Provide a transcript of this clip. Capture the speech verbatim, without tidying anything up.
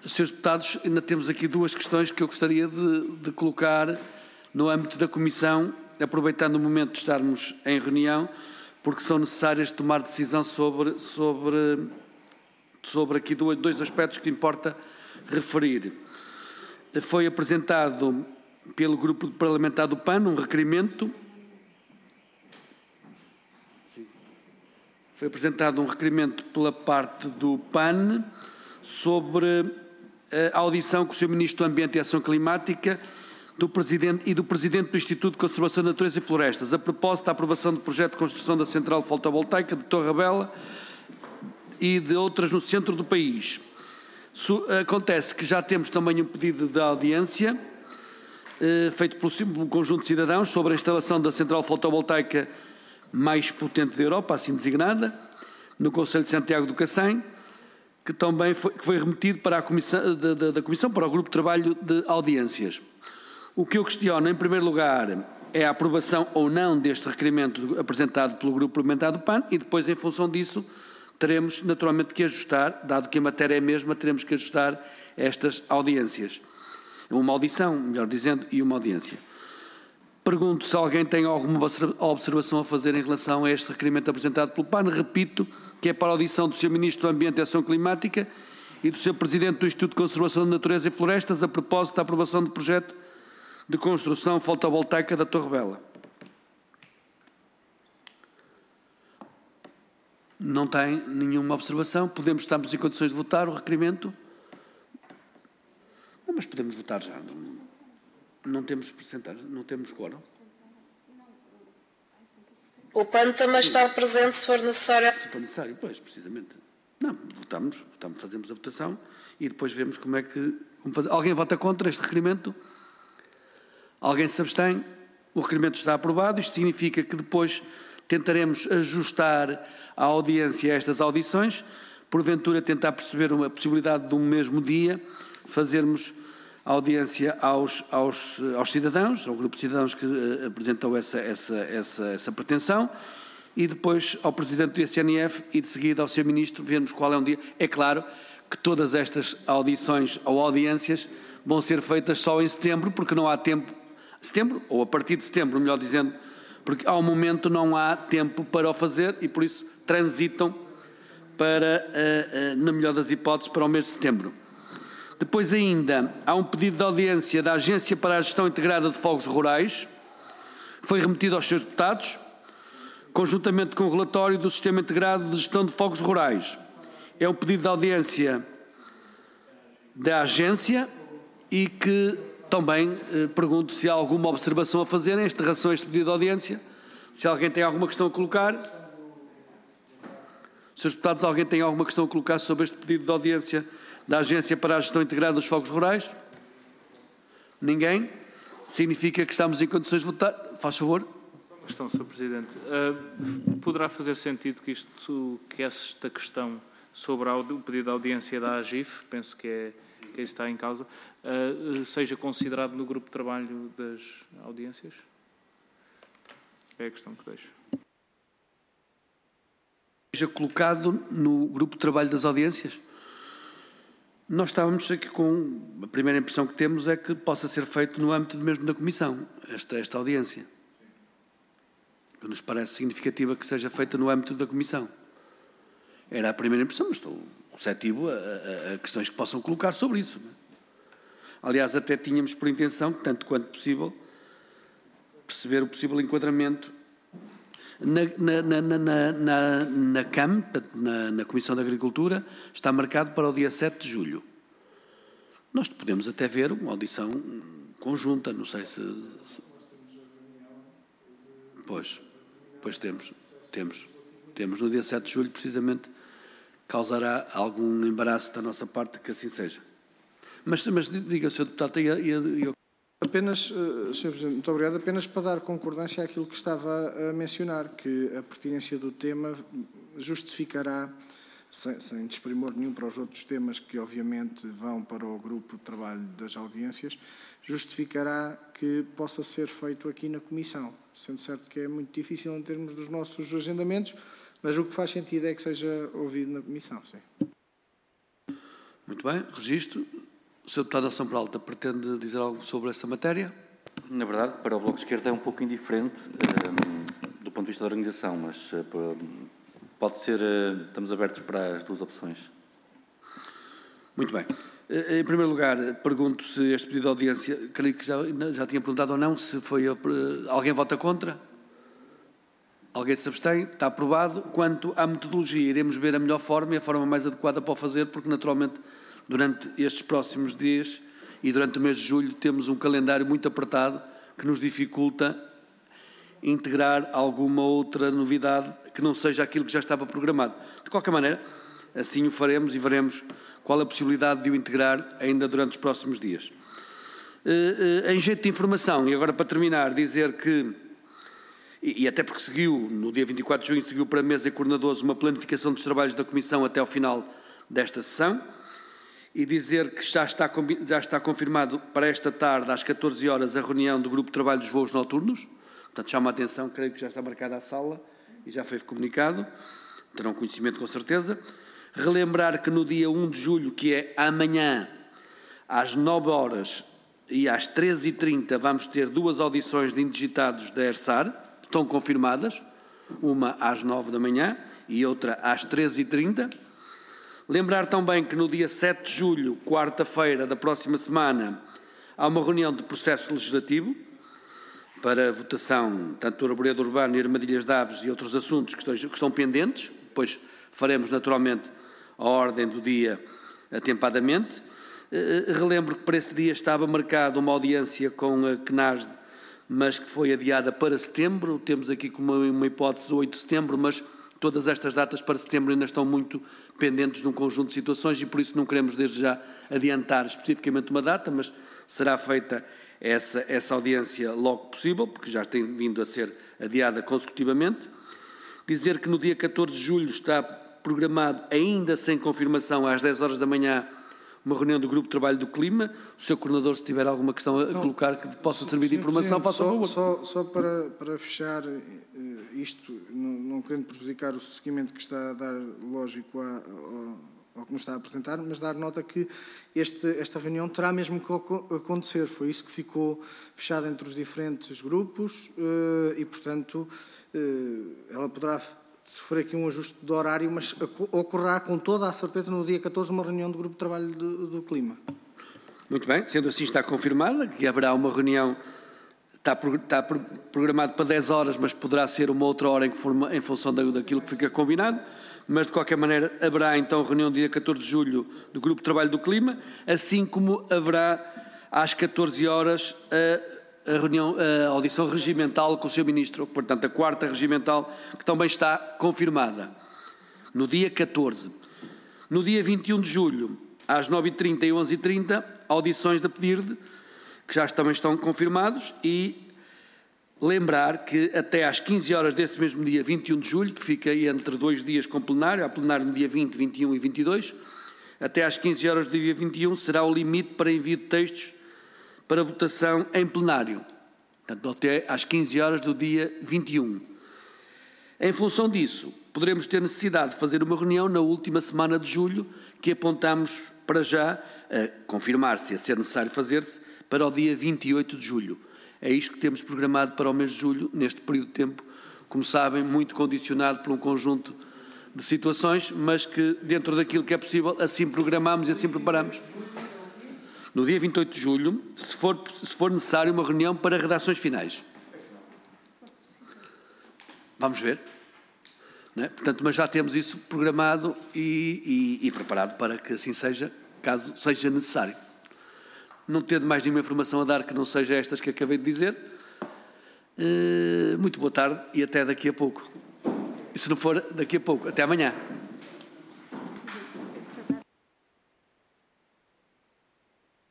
senhores Deputados, ainda temos aqui duas questões que eu gostaria de, de colocar no âmbito da Comissão, aproveitando o momento de estarmos em reunião, porque são necessárias tomar decisão sobre, sobre, sobre aqui dois aspectos que importa referir. Foi apresentado pelo Grupo Parlamentar do P A N um requerimento. Foi apresentado um requerimento pela parte do P A N sobre a audição com o senhor Ministro do Ambiente e Ação Climática do Presidente e do Presidente do Instituto de Conservação da Natureza e Florestas, a propósito da aprovação do projeto de construção da central fotovoltaica de Torre Bela e de outras no centro do país. Acontece que já temos também um pedido de audiência eh, feito pelo conjunto de cidadãos sobre a instalação da central fotovoltaica mais potente da Europa, assim designada, no Conselho de Santiago do Cacém, que também foi, que foi remetido para a comissão, da, da, da Comissão para o Grupo de Trabalho de Audiências. O que eu questiono, em primeiro lugar, é a aprovação ou não deste requerimento apresentado pelo Grupo Parlamentar do P A N e depois, em função disso, teremos naturalmente que ajustar, dado que a matéria é a mesma, teremos que ajustar estas audiências. Uma audição, melhor dizendo, e uma audiência. Pergunto se alguém tem alguma observação a fazer em relação a este requerimento apresentado pelo P A N. Repito que é para a audição do senhor Ministro do Ambiente e Ação Climática e do senhor Presidente do Instituto de Conservação da Natureza e Florestas a propósito da aprovação do projeto de construção fotovoltaica da Torre Bela. Não tem nenhuma observação. Podemos, estamos em condições de votar o requerimento? Não, mas podemos votar já. Não, não temos porcentagem, não temos quórum. O P A N também Sim. está presente se for necessário. Se for necessário, pois, precisamente. Não, votamos, votamos, fazemos a votação e depois vemos como é que... Vamos fazer. Alguém vota contra este requerimento? Alguém se abstém? O requerimento está aprovado. Isto significa que depois tentaremos ajustar a audiência a estas audições, porventura tentar perceber uma possibilidade de um mesmo dia fazermos a audiência aos, aos, aos cidadãos, ao grupo de cidadãos que uh, apresentou essa, essa, essa, essa pretensão, e depois ao Presidente do I C N F e de seguida ao senhor Ministro, vermos qual é um dia. É claro que todas estas audições ou audiências vão ser feitas só em setembro, porque não há tempo, setembro, ou a partir de setembro, melhor dizendo, porque ao momento não há tempo para o fazer e por isso transitam para, uh, uh, na melhor das hipóteses, para o mês de setembro. Depois ainda há um pedido de audiência da Agência para a Gestão Integrada de Fogos Rurais, foi remetido aos senhores deputados, conjuntamente com o relatório do Sistema Integrado de Gestão de Fogos Rurais. É um pedido de audiência da agência e que também eh, pergunto se há alguma observação a fazer em relação a este pedido de audiência, se alguém tem alguma questão a colocar. senhores deputados, alguém tem alguma questão a colocar sobre este pedido de audiência da Agência para a Gestão Integrada dos Fogos Rurais? Ninguém? Significa que estamos em condições de votar. Faz favor. Questão, senhor Presidente. Uh, poderá fazer sentido que, isto, que esta questão sobre o pedido de audiência da A G I F, penso que é que está em causa, uh, seja considerado no grupo de trabalho das audiências? É a questão que deixo. Seja colocado no grupo de trabalho das audiências? Nós estávamos aqui com... A primeira impressão que temos é que possa ser feito no âmbito mesmo da Comissão, esta, esta audiência. Que nos parece significativa que seja feita no âmbito da Comissão. Era a primeira impressão, mas estou receptivo a, a, a questões que possam colocar sobre isso. Aliás, até tínhamos por intenção, tanto quanto possível, perceber o possível enquadramento na, na, na, na, na, na C A M, na, na Comissão de Agricultura, está marcado para o dia sete de julho. Nós podemos até ver uma audição conjunta, não sei se... se... Pois, pois temos, temos, temos no dia sete de julho, precisamente, causará algum embaraço da nossa parte que assim seja. Mas, mas diga, senhor Deputado, e, e, e... Apenas, senhor Presidente, muito obrigado, apenas para dar concordância àquilo que estava a mencionar, que a pertinência do tema justificará, sem, sem desprimor nenhum para os outros temas que obviamente vão para o grupo de trabalho das audiências, justificará que possa ser feito aqui na Comissão, sendo certo que é muito difícil em termos dos nossos agendamentos, mas o que faz sentido é que seja ouvido na Comissão, sim. Muito bem, registro. O senhor deputado Ação Peralta pretende dizer algo sobre esta matéria? Na verdade, para o Bloco de Esquerda é um pouco indiferente um, do ponto de vista da organização, mas uh, pode ser, uh, estamos abertos para as duas opções. Muito bem. Em primeiro lugar, pergunto se este pedido de audiência, creio que já, já tinha perguntado ou não, se foi, alguém vota contra? Alguém se abstém? Está aprovado. Quanto à metodologia, iremos ver a melhor forma e a forma mais adequada para o fazer, porque naturalmente durante estes próximos dias e durante o mês de julho temos um calendário muito apertado que nos dificulta integrar alguma outra novidade que não seja aquilo que já estava programado. De qualquer maneira, assim o faremos e veremos qual a possibilidade de o integrar ainda durante os próximos dias. Em jeito de informação, e agora para terminar, dizer que, e até porque seguiu, no dia vinte e quatro de junho, seguiu para a mesa e coordenadores uma planificação dos trabalhos da Comissão até ao final desta sessão, e dizer que já está, já está confirmado para esta tarde, às catorze horas, a reunião do Grupo de Trabalho dos Voos Noturnos. Portanto, chama a atenção, creio que já está marcada a sala e já foi comunicado. Terão conhecimento com certeza. Relembrar que no dia um de julho, que é amanhã, às nove horas e às treze e trinta, vamos ter duas audições de indigitados da ERSAR, estão confirmadas, uma às nove da manhã e outra às treze e trinta. Lembrar também que no dia sete de julho, quarta-feira da próxima semana, há uma reunião de processo legislativo para votação, tanto do arboredo urbano e armadilhas de aves e outros assuntos que estão, que estão pendentes. Depois faremos naturalmente a ordem do dia atempadamente. Relembro que para esse dia estava marcada uma audiência com a CNASD, mas que foi adiada para setembro. Temos aqui como uma hipótese oito de setembro, mas todas estas datas para setembro ainda estão muito pendentes de um conjunto de situações e por isso não queremos desde já adiantar especificamente uma data, mas será feita essa, essa audiência logo possível, porque já tem vindo a ser adiada consecutivamente. Dizer que no dia catorze de julho está programado, ainda sem confirmação, às dez horas da manhã, uma reunião do Grupo de Trabalho do Clima. O seu coordenador, se tiver alguma questão a não, colocar que possa servir de informação, faça favor. Só, só para, para fechar isto, não, não querendo prejudicar o seguimento que está a dar lógico a, ao, ao que nos está a apresentar, mas dar nota que este, esta reunião terá mesmo que acontecer. Foi isso que ficou fechado entre os diferentes grupos e, portanto, ela poderá sofrer aqui um ajuste de horário, mas ocorrerá com toda a certeza no dia catorze uma reunião do Grupo de Trabalho do, do Clima. Muito bem, sendo assim está confirmada que haverá uma reunião, está, está programado para dez horas, mas poderá ser uma outra hora em, que for, em função daquilo que fica combinado, mas de qualquer maneira haverá então reunião dia catorze de julho do Grupo de Trabalho do Clima, assim como haverá às catorze horas a a reunião, a audição regimental com o seu Ministro, portanto a quarta regimental, que também está confirmada, no dia catorze. No dia vinte e um de julho, às nove e trinta e onze e trinta, audições da PDIRD, que já também estão confirmados, e lembrar que até às quinze horas desse mesmo dia, vinte e um de julho, que fica entre dois dias com plenário, há plenário no dia vinte, vinte e um e vinte e dois, até às quinze horas do dia vinte e um será o limite para envio de textos para votação em plenário, portanto, até às quinze horas do dia vinte e um. Em função disso, poderemos ter necessidade de fazer uma reunião na última semana de julho, que apontamos para já, a confirmar-se, a ser necessário fazer-se, para o dia vinte e oito de julho. É isto que temos programado para o mês de julho, neste período de tempo, como sabem, muito condicionado por um conjunto de situações, mas que, dentro daquilo que é possível, assim programamos e assim preparamos. No dia vinte e oito de julho, se for, se for necessário, uma reunião para redações finais. Vamos ver. Não é? Portanto, mas já temos isso programado e, e, e preparado para que assim seja, caso seja necessário. Não tendo mais nenhuma informação a dar que não seja estas que acabei de dizer, uh, muito boa tarde e até daqui a pouco. E se não for daqui a pouco, até amanhã.